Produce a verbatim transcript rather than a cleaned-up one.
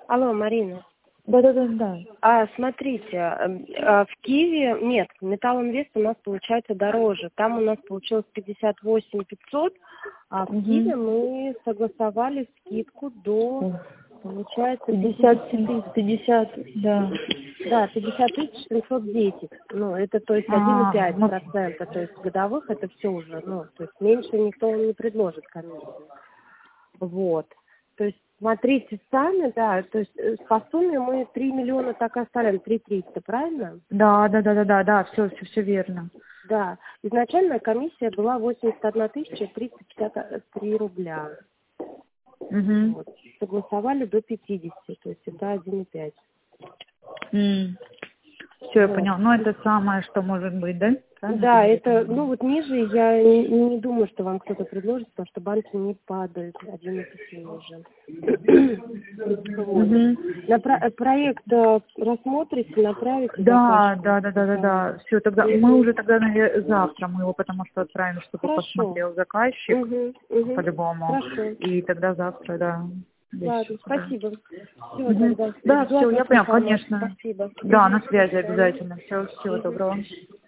Алло, Марина. Да-да-да-да. А, смотрите, а, в Киеве, нет, Металл Инвест у нас получается дороже. Там у нас получилось пятьдесят восемь пятьсот, а в Угу. Киеве мы согласовали скидку до, получается, пятьдесят, пятьдесят. пятьдесят, да. Да, пятьдесят тысяч семьсот десять. Ну, это то есть один и А, пять ну, процента. То есть годовых это все уже, ну, то есть меньше никто вам не предложит комиссию. Вот. То есть смотрите сами, да, то есть э, по сумме мы три миллиона так и оставим, три триста, правильно? да, да, да, да, да, да, все, все, все верно. Да. Изначальная комиссия была восемьдесят одна тысяча триста пятьдесят три рубля. Угу. Вот. Согласовали до пятидесяти, то есть это один и пять. Все, я Вот. поняла. Ну, это самое, что может быть, да? Правильно Да, я это, понимаю? ну вот ниже я не, не думаю, что вам кто-то предложит, потому что банки не падают один и пять ниже. Вот. Угу. На про- проект э, рассмотрите, направите Да, заказчику. да, да, да, да, да. Все, тогда мы Мгм. уже тогда наверное, завтра мы его потому что отправим, чтобы Хорошо. посмотрел заказчик Угу, угу. по-любому. Хорошо. И тогда завтра, да. Ладно, Ящик, да. спасибо. Все, Мгм. тогда Да, жду все, от вас я поняла, информацию. конечно. Спасибо. Да, Угу. на До связи свидания. обязательно. Все, всего Угу. доброго.